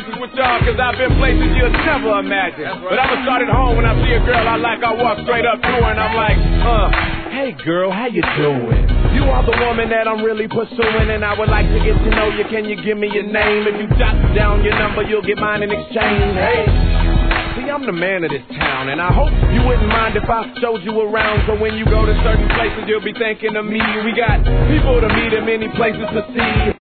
chances with y'all, cause I've been places you'll never imagine. But I'ma start at home. When I see a girl I like, I walk straight up to her and I'm like, hey girl, how you doing? You are the woman that I'm really pursuing, and I would like to get to know you. Can you give me your name? If you jot down your number, you'll get mine in exchange. Hey, see, I'm the man of this town, and I hope you wouldn't mind if I showed you around. So when you go to certain places, you'll be thinking of me. We got people to meet and many places to see.